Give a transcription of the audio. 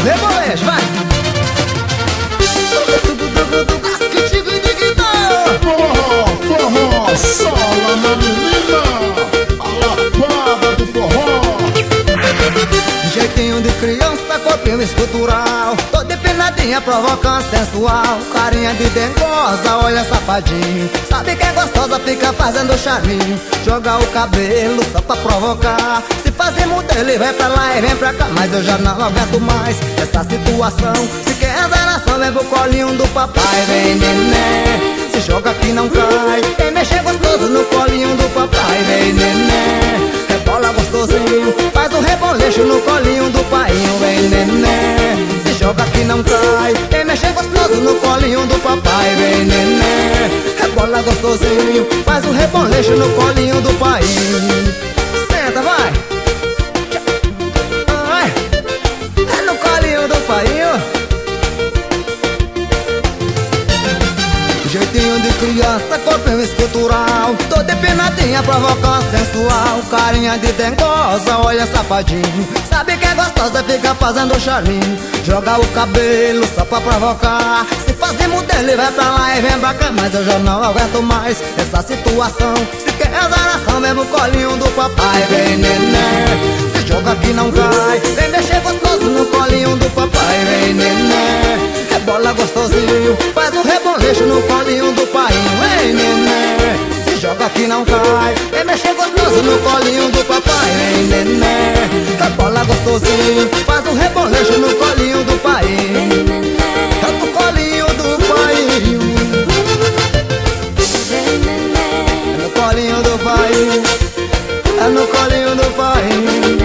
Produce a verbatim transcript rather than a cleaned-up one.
Rebolejo, vai! Forró, forró, sola na menina, a lapada do forró. Jeitinho de criança, corpinho escultural, toda empinadinha, provocando sensual. Carinha de dengosa, olha safadinho. Sabe que é gostosa, fica fazendo charminho. Joga o cabelo só pra provocar. Se fazer modelo e vem pra lá e vem pra cá. Mas eu já não aguento mais essa situação. Se quer azaração, leva o colinho do papai. Vem neném, se joga que não cai. Vem mexer gostoso no colinho do papai. Vem neném, rebola gostosinho, faz um reboleixo no colinho do painho. Vem neném, se joga que não cai. Vem mexer gostoso no colinho do papai. Vem neném, rebola gostosinho, faz um reboleixo no colinho do painho. Senta, vai! Vai! É no colinho do painho. Jeitinho de criança, corpinho escultural, toda empinadinha, provocando sensual. Carinha de dengosa, olha safadinho. Sabe que é gostosa, fica fazendo charminho. Joga o cabelo só pra provocar. Se fazer modelo e vai pra lá e vem pra cá. Mas eu já não aguento mais essa situação. Se quer azaração, mesmo o colinho do papai. Vem neném, se joga que não cai. Vem mexer gostoso no colinho do papai. Vem neném, rebola gostosinho, faz um reboleixo no colinho do painho. Vem neném, se joga que não cai. Vem mexer gostoso no colinho do papai. Vem neném, rebola gostosinho, faz um reboleixo no colinho do painho. É no colinho do painho, é no colinho do painho, é no colinho do painho.